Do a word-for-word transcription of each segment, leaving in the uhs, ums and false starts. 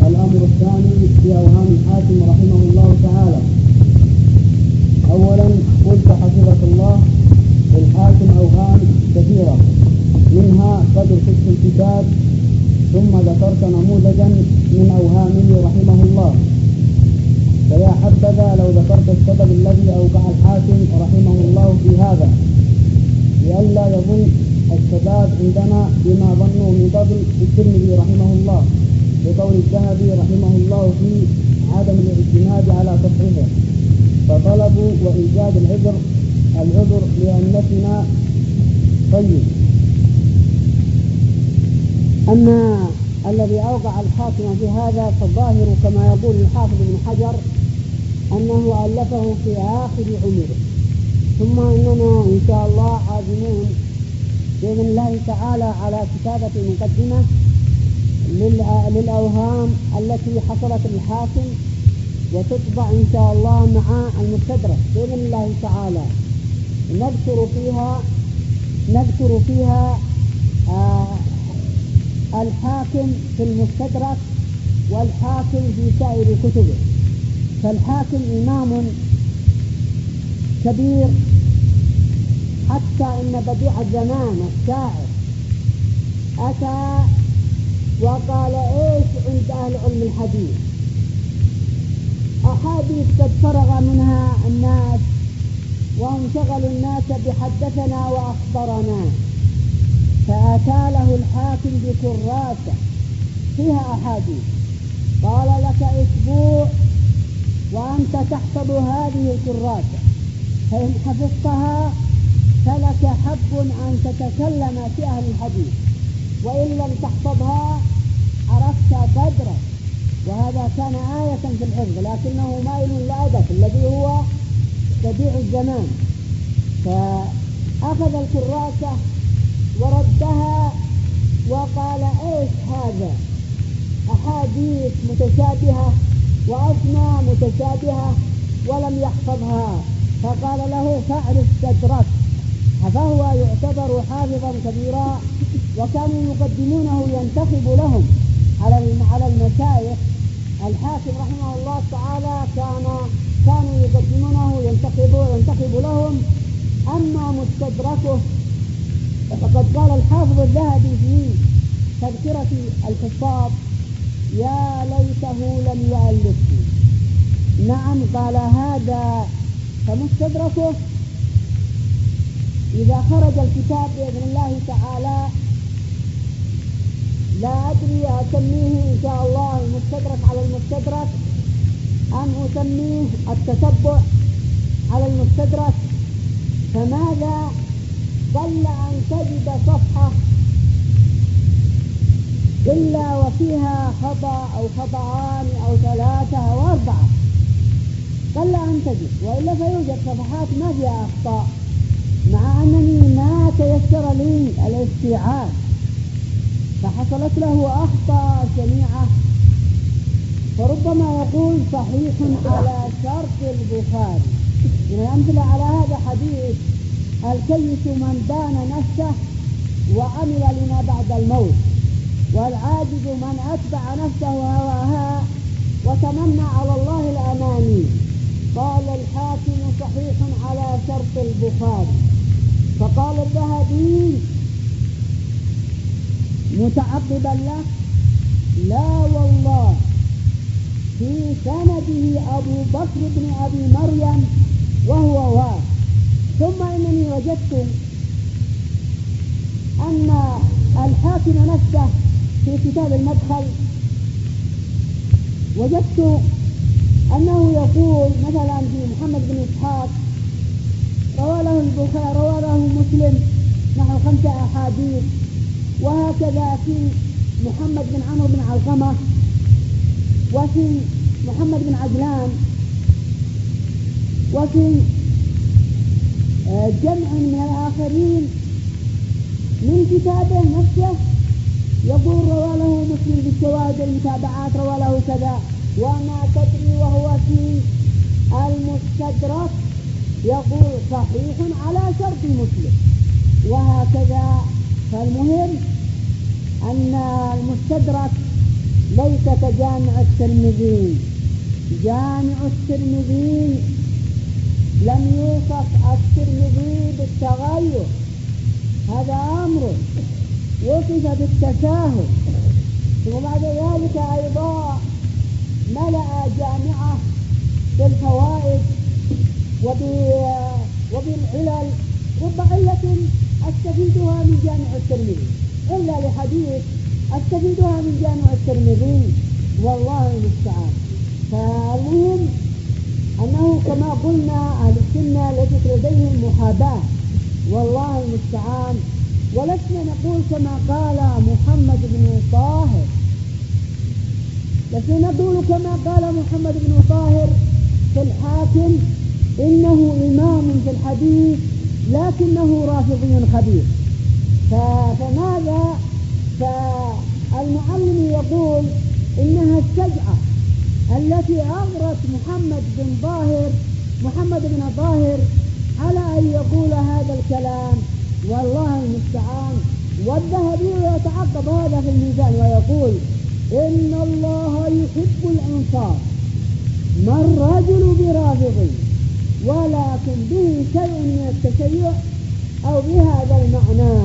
الأمر الثاني في أوهام الحاكم رحمه الله تعالى. أولا قلت حفظك الله الحاكم أوهام كثيرة، منها قدر فقه الكتاب، ثم ذكرت نموذجا من أوهامه رحمه الله. فيا حبذا لو ذكرت السبب الذي أوقع الحاكم رحمه الله في هذا، لئلا يظن الشباب عندنا بما ظنوا من قبل الترمذي رحمه الله بقول الذهبي رحمه الله في عدم الاعتماد على تصحيحه، فطلبوا وإيجاد العذر العذر لأنتنا. طيب، أما الذي أوقع الحاكم في هذا فالظاهر كما يقول الحافظ ابن حجر أنه ألفه في آخر عمره، ثم إننا إن شاء الله عازمون بإذن الله تعالى على كتابة مقدمة للأوهام التي حصلت للحاكم، وتطبع إن شاء الله مع المستدرك بإذن الله تعالى. نذكر فيها نذكر فيها آه الحاكم في المستدرك والحاكم في سائر كتبه. فالحاكم إمام كبير، حتى إن بديع الزمان الشاعر أتى وقال إيش عند أهل علم الحديث؟ أحاديث قد فرغ منها الناس وهم شغلوا الناس بحدثنا وأخبرنا، فأتى له الحاكم بكراسة فيها أحاديث، قال لك أسبوع وأنت تحفظ هذه الكراسة، فإن حفظتها فلك حب أن تتكلم في أهل الحديث، وإن لم تحفظها عرفت قدره. وهذا كان آية في الحفظ، لكنه مائل لأدب الذي هو بديع الزمان. فأخذ الكراسة وردها وقال إيش هذا؟ أحاديث متشابهة وأسماء متشابهة ولم يحفظها. فقال له فاعرف تدرك، فهو يعتبر حافظا كبيرا، وكانوا يقدمونه ينتخب لهم على المشايخ. الحاكم رحمه الله تعالى كان كانوا يقدمونه ينتخب ينتخب لهم. أما مستدركه فقد قال الحافظ الذهبي في تذكرة الحفاظ يا ليته لم يؤلفه. نعم قال هذا. فمستدركه إذا خرج الكتاب بإذن الله تعالى لا أدري أسميه إن شاء الله المستدرك على المستدرك أم أسميه التتبع على المستدرك. فماذا؟ قل أن تجد صفحة إلا وفيها خطأ أو خطأان أو ثلاثة أو أربعة، قل أن تجد، وإلا فيوجد صفحات ما فيها أخطاء، مع أنني ما تيسر لي الاستيعاب، فحصلت له أخطاء شنيعة. فربما يقول صحيح على شرط البخاري. من الأمثلة على هذا حديث الكيس من دان نفسه وعمل لما بعد الموت، والعاجز من أتبع نفسه هواها وتمنى على الله الأماني. قال الحاكم صحيح على شرط البخاري. فقال الذهبي متعقبا له لا والله في سنده أبو بكر بن أبي مريم وهو واه. ثم إنني وجدت أن الحاكم نفسه في كتاب المدخل وجدت أنه يقول مثلا في محمد بن إسحاق روى له البخاري روى له مسلم نحو خمسة أحاديث، وهكذا في محمد بن عمرو بن علقمة وفي محمد بن عجلان وفي جمع من الآخرين من كتابه نفسه يقول روى له مسلم بالشواهد المتابعات روى له كذا، وما تدري وهو في المستدرك يقول صحيح على شرط مسلم، وهكذا. فالمهم أن المستدرك ليس كجامع الترمذي. جامع الترمذي لم يوصف الترمذي بالتغير، هذا أمر وصف بالتساهل. وبعد ذلك أيضا ملأ جامعه بالفوائد وبالعلل، رب علة أستفيدها من جامع الترمذي، إلا لحديث أستفيدها من جامع الترمذي، والله المستعان. فالمهم أنه كما قلنا أهل السنة ليست لديهم محاباة، والله المستعان. ولسنا نقول كما قال محمد بن طاهر، لسنا نقول كما قال محمد بن طاهر في الحاكم إنه إمام في الحديث لكنه رافضي خبيث. فماذا؟ فالمعلم يقول إنها الشجعة التي أغرت محمد بن طاهر محمد بن طاهر على أن يقول هذا الكلام، والله المستعان. والذهبي يتعقب هذا في الميزان ويقول إن الله يحب الإنصاف، ما الرجل برافضي ولكن به شيء من التشيع أو بهذا المعنى.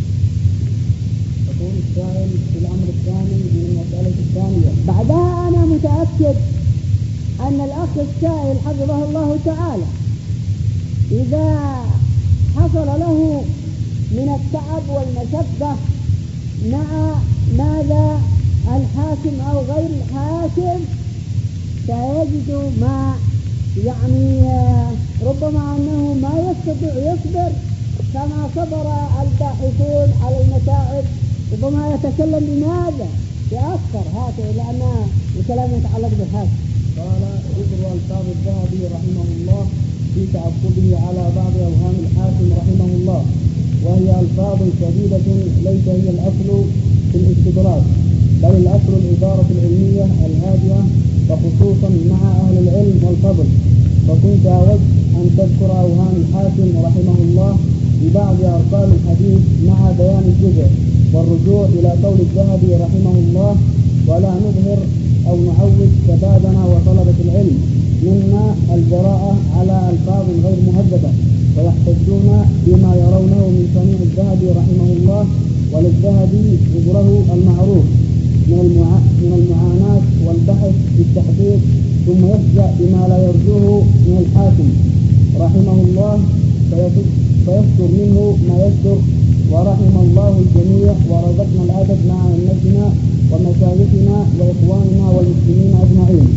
يقول السائل في الأمر الثاني من المسألة الثانية. بعدها أنا متأكد أن الأخ السائل حفظه الله تعالى إذا حصل له من التعب والمشقة مع ماذا الحاكم أو غير الحاكم سيجد ما يعني ربما أنه ما يستطيع يصبر كما صبر الباحثون على المتاعب، ربما يتكلم بماذا يأثر هذا لأن الكلام يتعلق بالحاكم. قال ذكر ألفاظ الذهبي رحمه الله في تعقبه على بعض أوهام الحاكم رحمه الله، وهي ألفاظ شديدة ليس هي الأصل في الاستدراك، بل الأصل العبارة العلمية الهادئة، وخصوصا مع أهل العلم والفضل. فكنت أود أن تذكر أوهام الحاكم رحمه الله ببعض أرقام الحديث مع بيان الجزء، والرجوع إلى قول الذهبي رحمه الله: ولا نظهر أو نعود شبابنا وطلبة العلم منا الجراءة على ألفاظ غير مهذبة، ويحتجون بما يرونه من صنيع الذهبي رحمه الله. وللذهبي عذره المعروف من المعاناة والبحث في التحقيق، ثم يفجأ بما لا يرجوه من الحاكم رحمه الله فيذكر منه ما يذكر. ورحم الله الجميع ورزقنا الأدب مع أئمتنا ومشايخنا وإخواننا والمسلمين أجمعين.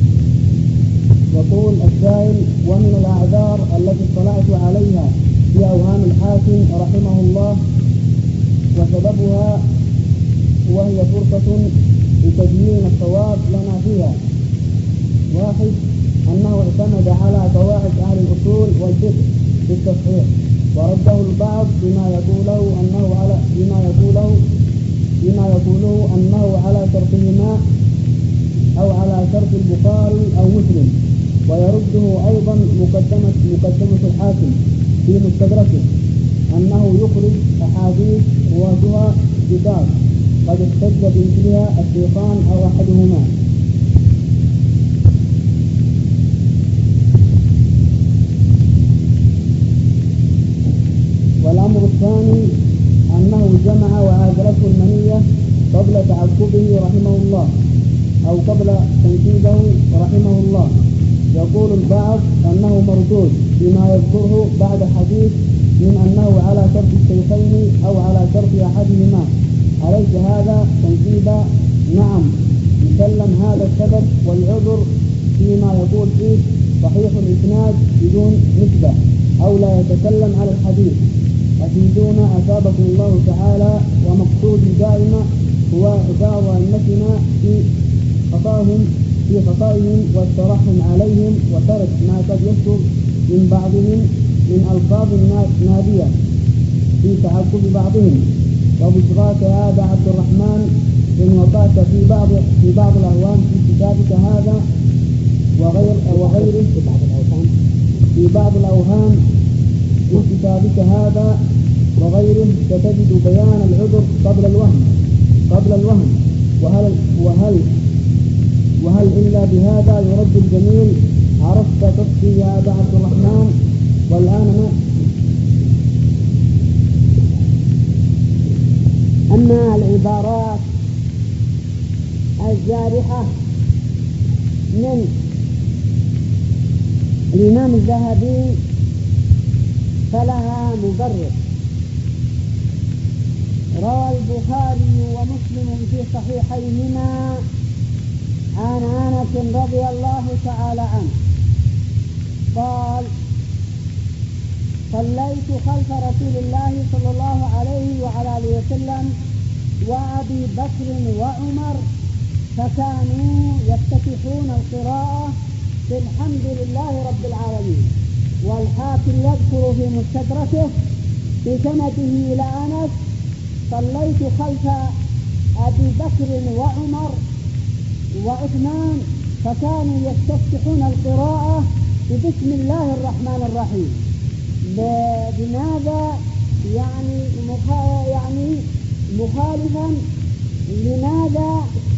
يقول السائل: ومن الأعذار التي اطلعت عليها في أوهام الحاكم رحمه الله وسببها، وهي فرصة لتبيين الصواب لنا فيها: واحد، أنه اعتمد على قواعد أهل الأصول والفقه في التصحيح، ورده البعض بما يقوله أنه على بما يقوله بما يقوله أنه على شرطهما أو على شرط البخاري أو مسلم، ويرده أيضا مقدمة مقدمة الحاكم في مستدركه أنه يخرج أحاديث رواتها كتاب قد احتج بمثلها الشيخان أو أحدهما. والأمر الثاني أنه جمع وعادلته المنية قبل تعقبه رحمه الله أو قبل تنفيذه رحمه الله. يقول البعض أنه مردود بما يذكره بعد حديث من أنه على شرط الشيخين أو على شرط أحدهما. أليس هذا تنفيذا؟ نعم، يسلم هذا السبب والعذر فيما يقول فيه صحيح الإسناد بدون نسبة أو لا يتكلم على الحديث. أفيدونا أثابكم الله تعالى. ومقصودي دائما هو إعذار أئمتنا في خطاهم في خطائهم والترحم عليهم وترك ما قد يصدر من بعضهم من ألفاظ نادية في تعقب بعضهم. وبشراك هذا عبد الرحمن إن وقعت في بعض في بعض الأهوام في كتابك هذا وغير وغيره في بعض الأوهام في بعض الأوهام في كتابك هذا وغيره ستجد بيان العذر قبل الوهم قبل الوهم وهل وهل وهل إلا بهذا يرد الجميل؟ عرفت تفتي يا أبا عبد الرحمن. والآن ما أما العبارات الجارحة من الإمام الذهبي فلها مبرر. روى البخاري ومسلم في صحيحيهما عن أنس رضي الله تعالى عنه قال: صليت خلف رسول الله صلى الله عليه وعلى آله وسلم وأبي بكر وعمر فكانوا يفتتحون القراءة بالحمد لله رب العالمين. والحاكم يذكر في مستدركه بسنده إلى أنس: صليت خلف أبي بكر وعمر وعثمان فكانوا يستفتحون القراءة بسم الله الرحمن الرحيم. بماذا يعني يعني مخالفا لماذا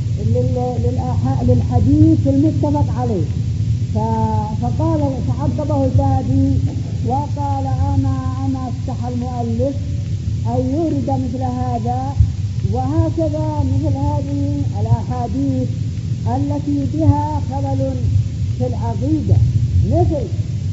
للحديث المتفق عليه. فقال فعقبه الذهبي وقال: أما أما افتح المؤلف أن يورد مثل هذا وهكذا مثل هذه الأحاديث التي بها خلل في العقيدة، مثل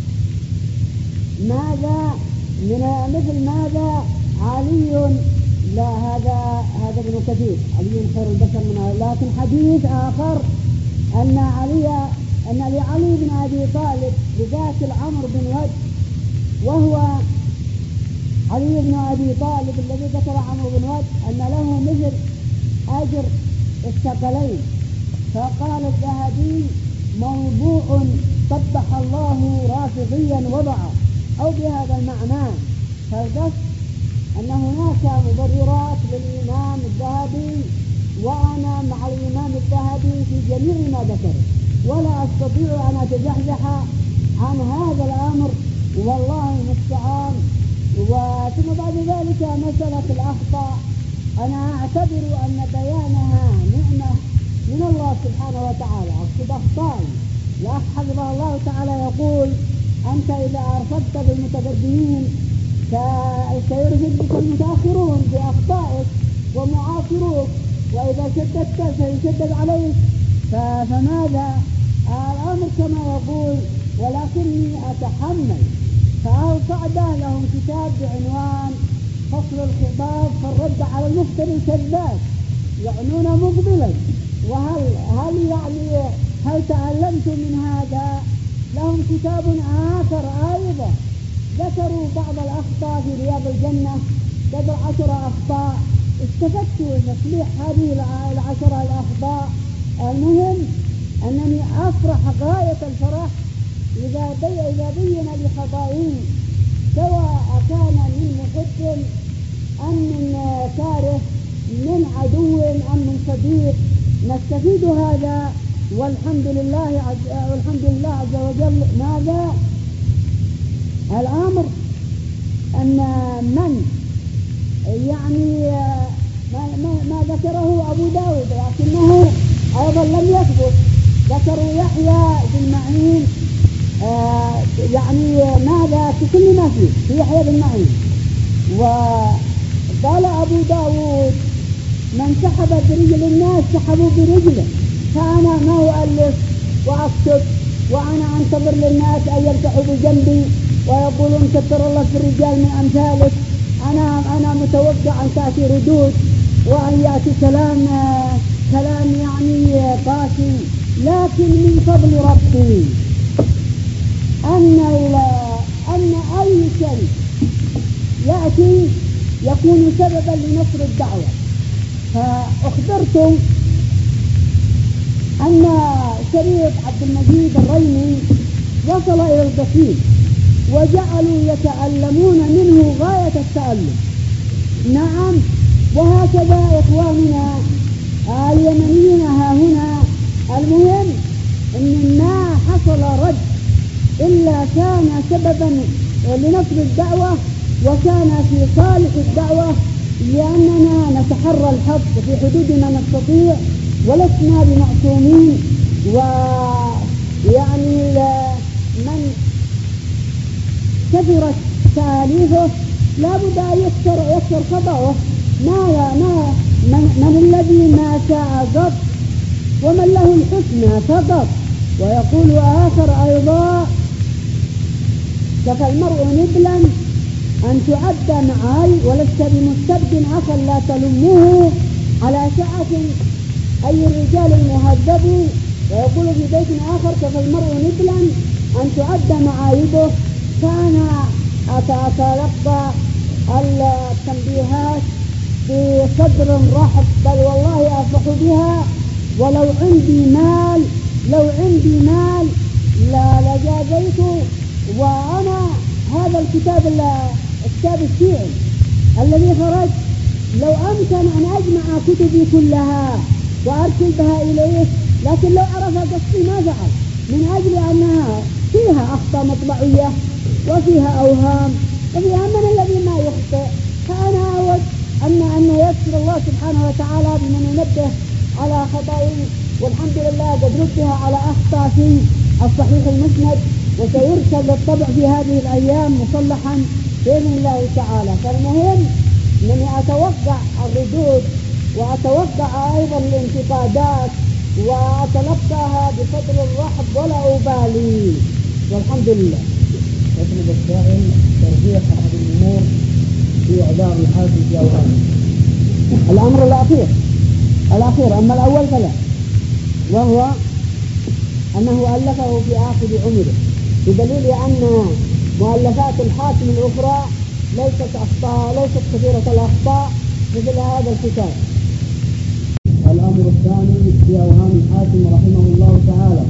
ماذا من مثل ماذا علي، لا هذا هذا ابن كثير، علي خير البشر من هذا. لكن حديث آخر أن علي أن لعلي بن أبي طالب بذات العمر بن ود، وهو علي بن أبي طالب الذي ذكر عمرو بن ود أن له مثل أجر الثقلين. فقال الذهبي: موضوع قبح الله رافضيا وضعه، أو بهذا المعنى. فالقصد أن هناك مبررات للإمام الذهبي، وأنا مع الإمام الذهبي في جميع ما ذكر، ولا أستطيع أن أتزحزح عن هذا الأمر، والله المستعان. وثم بعد ذلك مسألة الأخطاء، أنا أعتبر أن بيانها نعمة من الله سبحانه وتعالى. أقصد أخطائي، الأخ حفظه الله تعالى يقول: أنت إذا أرفقت بالمتقدمين سيرفد بك المتأخرون بأخطائك ومعاصروك، وإذا شددت سيشدد عليك. فماذا الأمر كما يقول، ولكني أتحمل. فأوصعد لهم كتاب بعنوان فصل الخطاب في الرد على المفتري الكذاب، يعنون مقبلا. وهل هل يعني هل تعلمت من هذا؟ لهم كتاب آخر أيضا ذكروا بعض الأخطاء في رياض الجنة، قدر عشر أخطاء. استفدت تصليح هذه العشرة الأخطاء. المهم أنني أفرح غاية الفرح إذا بي إذا بين لخطائي، سواء كان من محب أم من كاره، من عدو أم من صديق، نستفيد هذا. والحمد لله عز والحمد لله عز وجل. ماذا الأمر؟ أن من يعني ما, ما, ما ذكره أبو داود، لكنه أيضا لم يثبت. ذكروا يحيى بن معين، آه يعني ماذا في كل ما فيه في يحيى بن معين. وقال أبو داود: من سحب برجل الناس سحبوا برجله. فأنا ما أؤلف وأكتب وأنا أنتظر للناس أن يلتحوا بجنبي ويقولون كثر الله في الرجال من أمثالك. أنا أنا متوقع أن تأتي ردود وأن يأتي كلام كلام يعني قاسي، لكن من فضل ربي أن أن أي شيء يأتي يكون سببا لنصر الدعوة. فأخبرتم أن شريف عبد المجيد الريمي وصل إلى القصيم وجعلوا يتعلمون منه غاية التعلم. نعم، وهكذا إخواننا اليمنيين ها هنا. المهم أن ما حصل رد إلا كان سببا لنصر الدعوة وكان في صالح الدعوة، لأننا نتحرى الحق في حدود ما نستطيع ولسنا بمعصومين، ويعني من كثرت تأليفه لا بد أن يكثر يكثر خطأه. ما ما من, من الذي ما شاء قط ومن له الحسنى فقط. ويقول آخر أيضا: كفى المرء نبلا أن تعد معاي ولست بمستبد أخا لا تلمه على سعة أي الرجال المهذب. ويقول في بيت آخر: كفى المرء نبلا أن تعد معايبه. فأنا أتلقى التنبيهات في صدر رحب، بل والله أفرح بها. ولو عندي مال لو عندي مال لا لجازيت. وأنا هذا الكتاب الكتاب الشيعي الذي خرج لو أمكن أن أجمع كتبي كلها وأرسلها إليه، لكن لو عرف قصدي ما فعل، من أجل أنها فيها أخطاء مطبعية وفيها أوهام وفيها من الذي ما يخطئ. فأنا أود أن أن يسر الله سبحانه وتعالى بمن ينبه على خطأي، والحمد لله قد ردها على أخطاء في الصحيح المسند، وسيرسل للطبع في هذه الأيام مصلحا بإذن الله تعالى. فالمهم أنني أتوقع الردود وأتوقع أيضا الانتقادات وأتلقاها بصدر الرحب ولا أبالي، والحمد لله. يطلب السائل ترجيح أحد الأمور في إعذار الحاكم في أوهامه. الأمر الأخير الأخير أما الأول فلا، وهو أنه ألفه في آخر عمره، بدليل أن مؤلفات الحاكم الأخرى ليست أخطاء ليست كثيرة الأخطاء مثل هذا الكتاب. الأمر الثاني في أوهام الحاكم رحمه الله تعالى.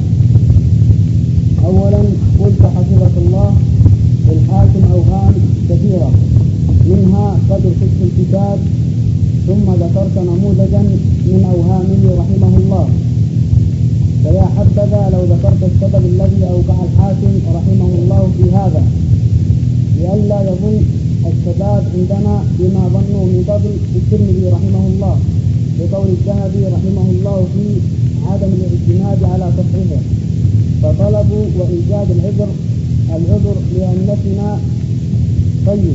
أولا قلت حفظك الله الحاكم أوهام كثيرة، منها قدر فقه الكتاب، ثم ذكرت نموذجا من أوهامه رحمه الله. فيا حبذا لو ذكرت السبب الذي أوقع الحاكم رحمه الله في هذا، لئلا يظن الشباب عندنا بما ظنوا من قبل الترمذي رحمه الله بقول الذهبي رحمه الله في عدم الاعتماد على تصحيحه، فطلبوا وإيجاد العذر العذر لأنتنا. طيب،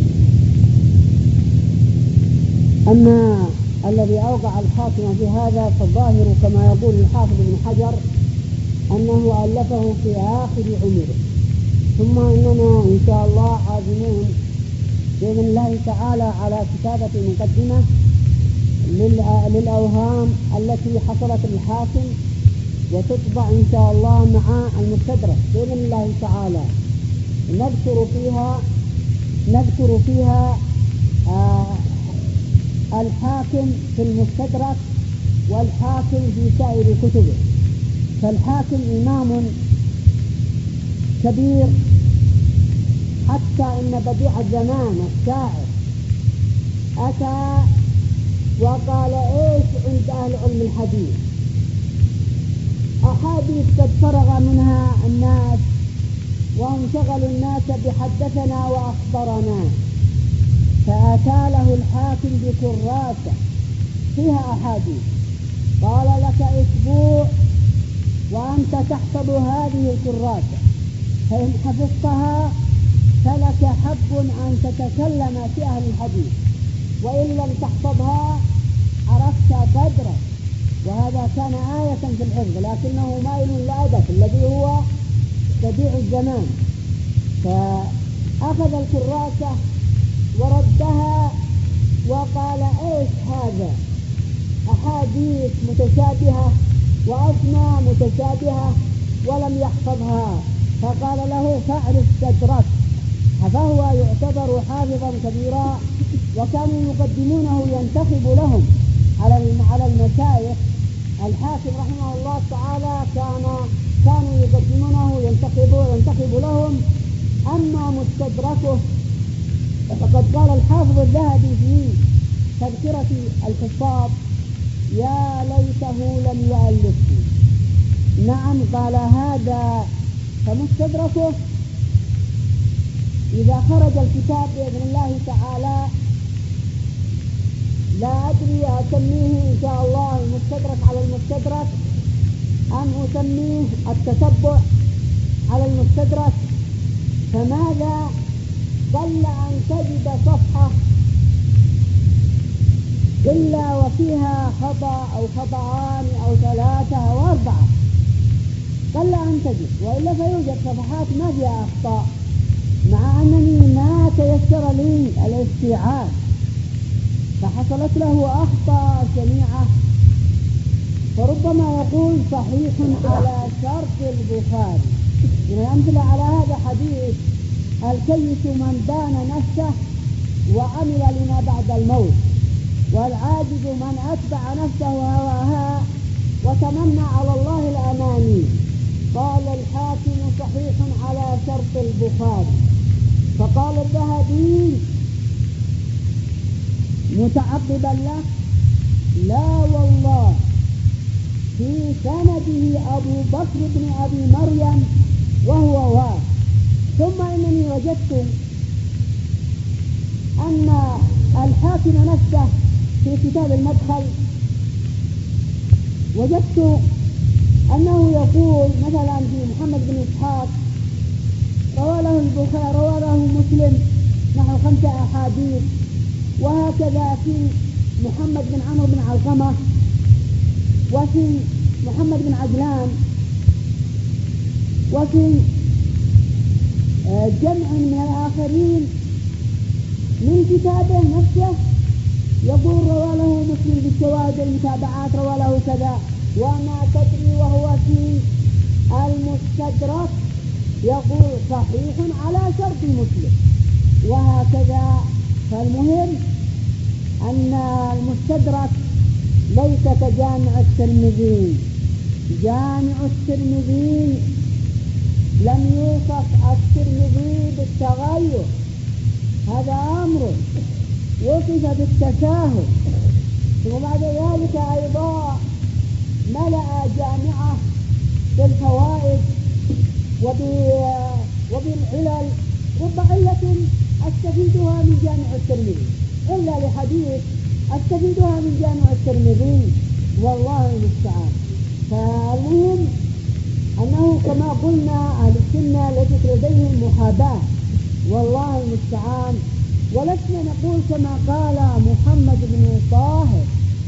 أما الذي أوقع الحاكم في هذا فالظاهر كما يقول الحافظ ابن حجر أنه ألفه في آخر عمره، ثم إننا إن شاء الله عازمون بإذن الله تعالى على كتابة مقدمة للأوهام التي حصلت للحاكم، وتطبع إن شاء الله مع المستدرك بإذن الله تعالى. نذكر فيها نذكر فيها آه الحاكم في المستدرك والحاكم في سائر كتبه. فالحاكم إمام كبير، حتى إن بديع الزمان الشاعر أتى وقال: إيش عند أهل علم الحديث؟ أحاديث قد فرغ منها الناس وهم شغلوا الناس بحدثنا وأخبرنا. فأتى له الحاكم بكراسة فيها أحاديث، قال: لك أسبوع وأنت تحفظ هذه الكراسة، فإن حفظتها فلك حب أن تتكلم في أهل الحديث، وإن لم تحفظها عرفت قدره. وهذا كان آية في الحفظ، لكنه مائل للأدب الذي هو بديع الزمان. فأخذ الكراسة وردها وقال: إيش هذا؟ أحاديث متشابهة وأسماء متشابهة ولم يحفظها. فقال له: فاعرف صدرك. فهو يعتبر حافظا كبيرا، وكانوا يقدمونه ينتخب لهم على المشايخ. الحاكم رحمه الله تعالى كان كانوا يقدمونه ينتخب ينتخب لهم. أما مستدركه فقد قال الحافظ الذهبي في تذكرة الحفاظ: يا ليته لم يؤلفه. نعم، قال هذا. فمستدركه إذا خرج الكتاب بإذن الله تعالى لا أدري أسميه إن شاء الله المستدرك على المستدرك أم أسميه التتبع على المستدرك. فماذا؟ قل أن تجد صفحة إلا وفيها خطأ أو خطأان أو ثلاثة أو أربعة، قل أن تجد، وإلا فيوجد صفحات ما فيها أخطاء، مع أنني ما تيسر لي الاستيعاب، فحصلت له أخطاء شنيعة. فربما يقول صحيح على شرط البخاري. من الأمثلة على هذا حديث الكيس من دان نفسه وعمل لما بعد الموت، والعاجز من أتبع نفسه هواها وتمنى على الله الأماني. قال الحاكم صحيح على شرط البخاري. فقال الذهبي متعقبا له: لا والله، في سنده أبو بكر بن أبي مريم وهو واحد. ثم إنني وجدت أن الحاكم نفسه في كتاب المدخل وجدت أنه يقول مثلا في محمد بن إسحاق روى له البخاري روى له مسلم نحو خمسة أحاديث، وهكذا في محمد بن عمرو بن علقمة، وفي محمد بن عجلان، وفي جمع من الآخرين من كتابه نفسه يقول روى له مسلم بالشواهد المتابعات روى له كذا، وما تدري وهو في المستدرك يقول صحيح على شرط مسلم، وهكذا. فالمهم أن المستدرك ليس كجامع الترمذي. جامع الترمذي لم يوصف الترمذي بالتغير، هذا أمر وصف بالتساهل. وبعد ذلك أيضا ملأ جامعة بالفوائد وبالعلل، رب علة أستفيدها من جامع الترمذي إلا لحديث أستفيدها من جامع الترمذي، والله المستعان. فالمهم أنه كما قلنا أهل السنة ليست لديهم محاباة، والله المستعان. ولسنا نقول كما قال محمد بن طاهر،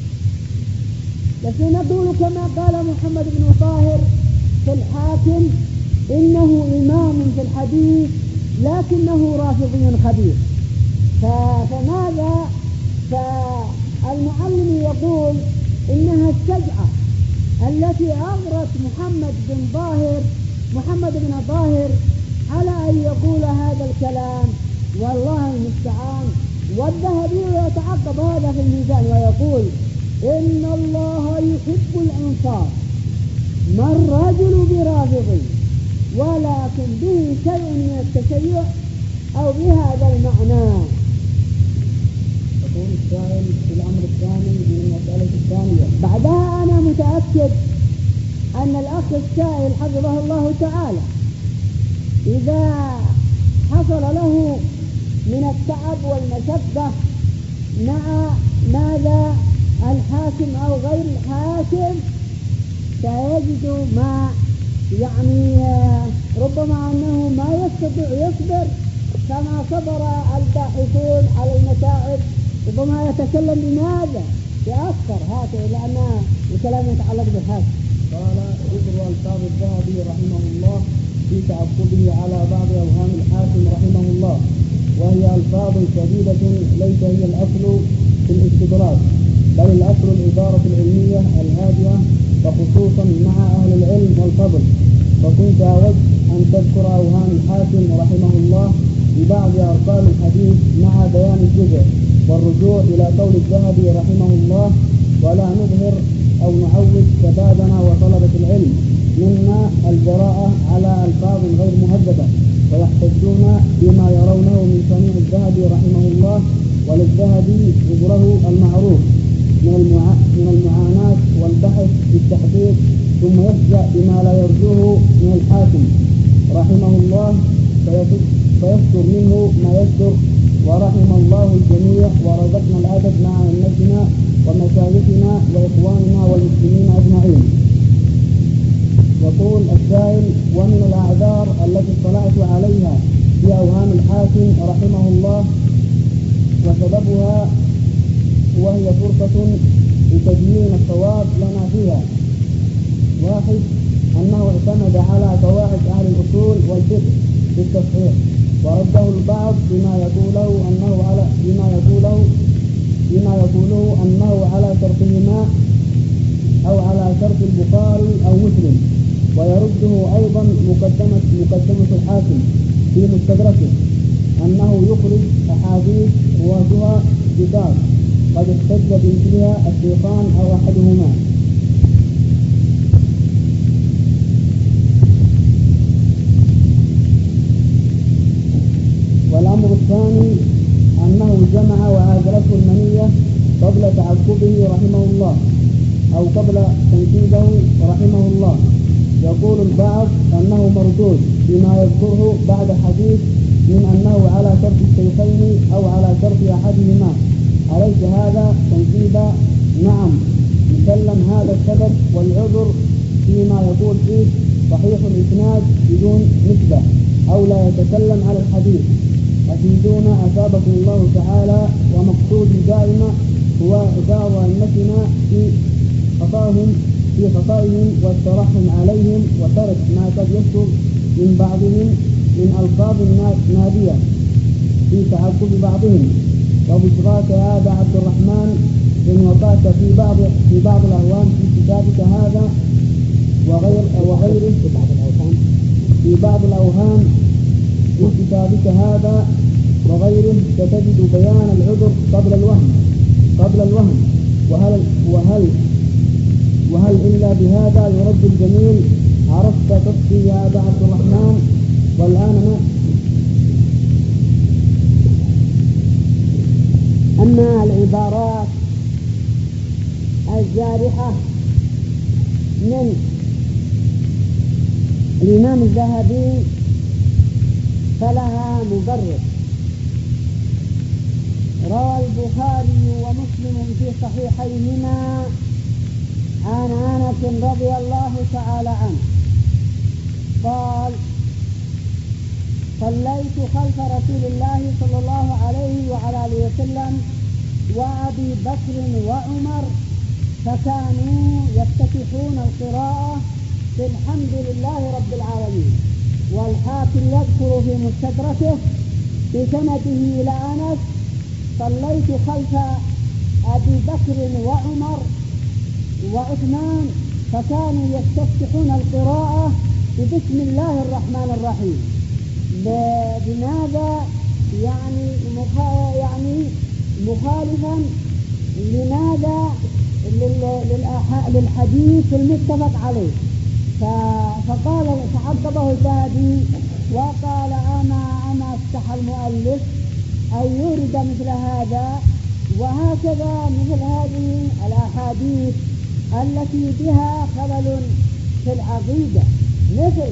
لسنا نقول كما قال محمد بن طاهر في الحاكم إنه إمام في الحديث لكنه رافضي خبير. فماذا؟ فالمعلم يقول إنها الشجعة التي أغرت محمد بن طاهر محمد بن طاهر على أن يقول هذا الكلام، والله المستعان. والذهبي يتعقب هذا في الميزان ويقول إن الله يحب الإنصاف، ما الرجل برافضي ولكن به شيء من التشيع أو بهذا المعنى. يقول السائل في الأمر الثاني من المسألة الثانية. بعدها أنا متأكد أن الأخ السائل حفظه الله تعالى إذا حصل له من التعب والمشقة مع ماذا الحاكم أو غير الحاكم سيجد ما يعني ربما أنه ما يستطيع يصبر كما صبر الباحثون على المتاعب، ربما يتكلم بماذا يأثر هذا لأن الكلام يتعلق بالحاكم. قال ذكر ألفاظ الذهبي رحمه الله في تعقبه على بعض أوهام الحاكم رحمه الله، وهي ألفاظ شديدة ليس هي الأصل في الاستدراك، بل الأصل العبارة العلمية الهادئة، وخصوصا مع أهل العلم والفضل. فكنت أود أن تذكر أوهام الحاكم رحمه الله ببعض أرقام الحديث مع بيان الجزء والرجوع إلى قول الذهبي رحمه الله: ولا نظهر أو نعود شبابنا وطلبة العلم منا الجراءة على ألفاظ غير مهذبة، ويحتجون بما يرونه من صنيع الذهبي رحمه الله. وللذهبي عذره المعروف من المعاناة والبحث في التحقيق، ثم يفزع بما لا يرجوه من الحاكم رحمه الله، فيصدر منه ما يصدر ورحم الله الجميع ورزقنا الأدب مع أئمتنا ومشايخنا وإخواننا والمسلمين أجمعين. يقول السائل: ومن الأعذار التي اطلعت عليها في أوهام الحاكم رحمه الله وسببها، وهي فرصة لتبيين الصواب لنا فيها. واحد: أنه اعتمد على قواعد أهل الأصول والفقه في التصحيح، ورده البعض بما يقوله أنه على بما يقوله بما يقوله أنه على شرطهما أو على شرط البخاري أو مسلم، ويرده أيضا مقدمة مقدمة الحاكم في مستدركه أنه يخرج أحاديث رواتها كتاب قد احتج بمثلها الشيخان أو أحدهما. والأمر الثاني أنه جمع وعازلته المنية قبل تعقبه رحمه الله أو قبل تنفيذه رحمه الله. يقول البعض أنه مردود بما يذكره بعد حديث من أنه على شرط الشيخين أو على شرط أحدهما. أليس هذا تنفيذا؟ نعم، يسلم هذا السبب والعذر فيما يقول فيه صحيح الإسناد بدون نسبة أو لا يتكلم على الحديث. أفيدونا أثابكم الله تعالى. ومقصودي دائما هو إعذار أئمتنا في خطاهم في خطائهم والترحم عليهم وترك ما قد يصدر من بعضهم من ألفاظ نادية في تعقب بعضهم. وبشراك يا أبا عبد الرحمن إن وقعت في بعض في بعض الأهوام في كتابك هذا وغير وغيره في بعض الأوهام في بعض الأوهام في كتابك هذا وغيره ستجد بيان العذر قبل الوهم قبل الوهم وهل وهل وهل إلا بهذا يرد الجميل. عرفت تفصي يا أبا عبد الرحمن. والآن ما أما العبارات الجارحة من الإمام الذهبي فلها مبرر. روى البخاري ومسلم في صحيحيهما عن أنس رضي الله تعالى عنه قال: صليت خلف رسول الله صلى الله عليه وعلى آله وسلم وأبي بكر وعمر فكانوا يفتتحون القراءة بالحمد لله رب العالمين. والحاكم يذكر في مستدركه بسنده إلى أنس: صليت خلف أبي بكر وعمر وعثمان فكانوا يستفتحون القراءة بسم الله الرحمن الرحيم. بماذا يعني يعني مخالفا لماذا للحديث المتفق عليه. فقال فعقبه الذهبي وقال: أما أما افتح المؤلف أن يورد مثل هذا وهكذا مثل هذه الأحاديث التي بها خلل في العقيدة، مثل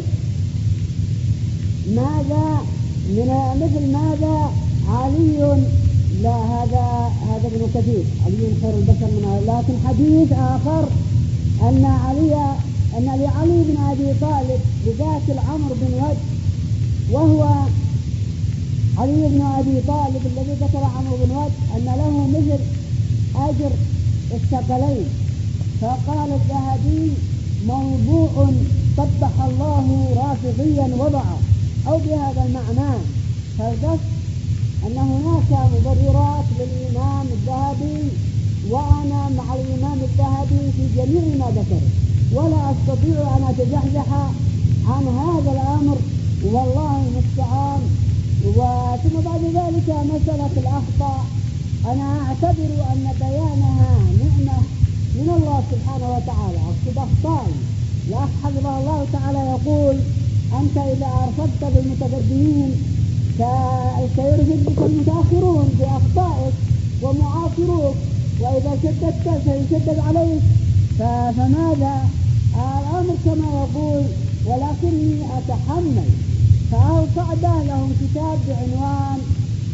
ماذا من مثل ماذا علي، لا هذا هذا ابن كثير، علي خير البشر من هذا. لكن حديث آخر أن علي أن لعلي بن أبي طالب بذات العمر بن ود، وهو علي بن أبي طالب الذي ذكر عمرو بن ود أن له مثل أجر الثقلين. فقال الذهبي: موضوع قبح الله رافضيا وضعه، أو بهذا المعنى. فالقصد أن هناك مبررات للإمام الذهبي، وأنا مع الإمام الذهبي في جميع ما ذكر، ولا أستطيع أن أتزحزح عن هذا الأمر، والله المستعان. وثم بعد ذلك مسألة الأخطاء، أنا أعتبر أن بيانها نعمة من الله سبحانه وتعالى. أقصد أخطاء الأخ حفظه الله تعالى يقول: أنت إذا أرفقت بالمتقدمين سيرفق بك المتأخرون بأخطائك ومعاصروك، وإذا شددت سيشدد عليك. فماذا الأمر كما يقول، ولكني أتحمل. فأوقع لهم كتاب بعنوان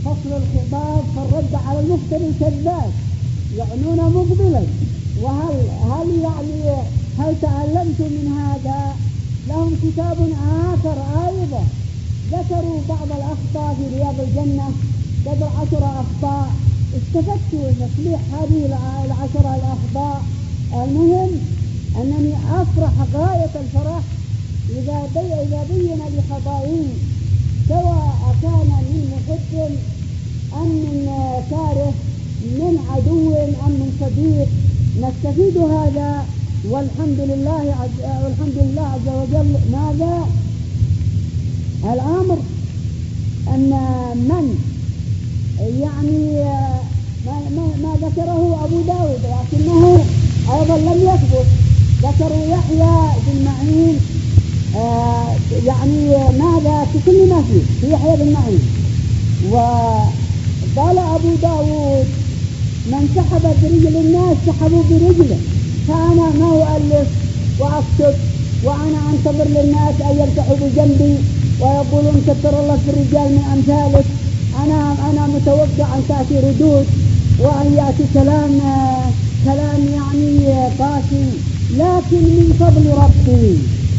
فصل الخطاب فالرد على المفتري الكذاب يعنون مقبلا. وهل هل يعني هل تعلمت من هذا؟ لهم كتاب آخر أيضا ذكروا بعض الأخطاء في رياض الجنة قدر عشر أخطاء. استفدت تصليح هذه العشرة الأخطاء. المهم أنني أفرح غاية الفرح إذا بي إذا بين لخطائي سواء كان من محب أم من كاره من عدو أم من صديق نستفيد هذا. والحمد لله عز والحمد لله عز وجل. ماذا الأمر؟ أن من يعني ما, ما, ما ذكره أبو داود لكنه أيضا لم يثبت. ذكروا يحيى بن معين آه يعني ماذا في كل ما فيه في يحيى بن معين. وقال أبو داود من سحب برجل الناس سحبوا برجله. فأنا ما أؤلف وأكتب وأنا أنتظر للناس أن يرتحوا بجنبي ويقولون كثر الله في الرجال من أمثالك. أنا أنا متوقع أن تأتي ردود وأن يأتي كلام كلام يعني قاسي. لكن من فضل ربي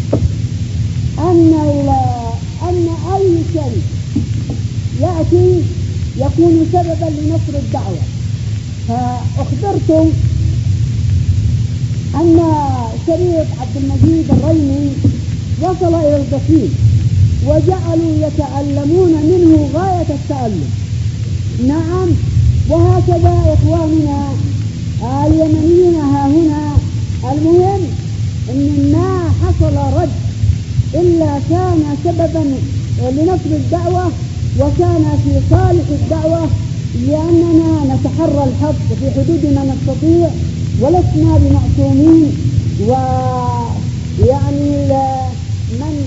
أن أن أي شيء يأتي يكون سببا لنصر الدعوة. فأخبرتم أن شريف عبد المجيد الريمي وصل إلى البخيل وجعلوا يتعلمون منه غاية التعلم. نعم، وهكذا إخواننا اليمنيين ها هنا. المهم أن ما حصل رد إلا كان سببا لنصر الدعوة وكان في صالح الدعوة، لأننا نتحرى الحق في حدود ما نستطيع ولسنا بمعصومين. ويعني من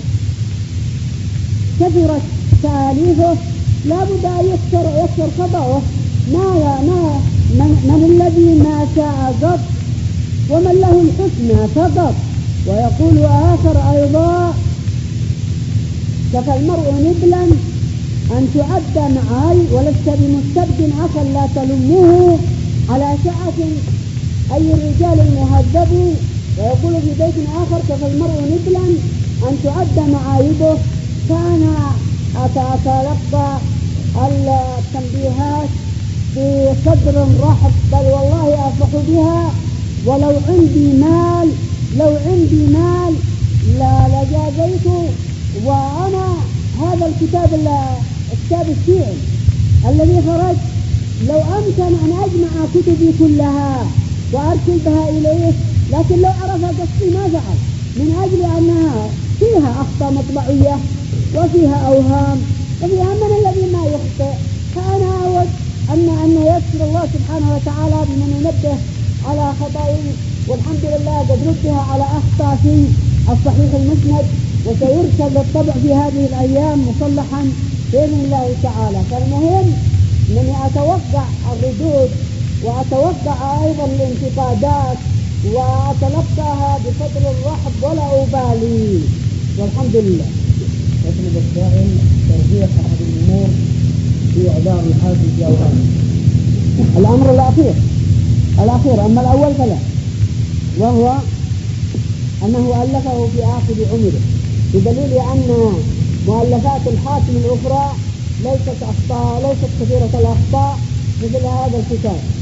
كثرت تأليفه لا بد أن يكثر يكثر خطأه. ما ما من, من الذي ما شاء قط ومن له الحسنى فقط. ويقول آخر أيضا كفى المرء نبلا أن تعد معاي ولست بمستبد أخا لا تلمه على سعة أي الرجال المهذب. ويقول في بيت آخر كفى المرء نبلا أن تعد معايبه. فأنا أتلقى التنبيهات بصدر رحب، بل والله أفرح بها. ولو عندي مال لو عندي مال لا لجازيت. وأنا هذا الكتاب الكتاب الشيعي الذي خرج لو أمكن أن أجمع كتبي كلها وأرسل بها إليه، لكن لو عرف قصتي ما فعل، من أجل أنها فيها أخطاء مطبعية وفيها أوهام وفيها من الذي ما يخطئ. فأنا أود أن أن يسر الله سبحانه وتعالى بمن ينبه على خطأي. والحمد لله قد ردها على أخطاء في الصحيح المسند، وسيرسل للطبع في هذه الأيام مصلحا بإذن الله تعالى. فالمهم أنني أتوقع الردود وأتوقع أيضا الانتقادات وأتلقاها بصدر الرحب ولا أبالي، والحمد لله. يطلب السائل ترجيح أحد الأمور في إعذار الحاكم في أوهامه. الأمر الأخير الأخير أما الأول فلا، وهو أنه ألفه في آخر عمره، بدليل أن مؤلفات الحاكم الأخرى ليست أخطاء ليست كثيرة الأخطاء مثل هذا الكتاب.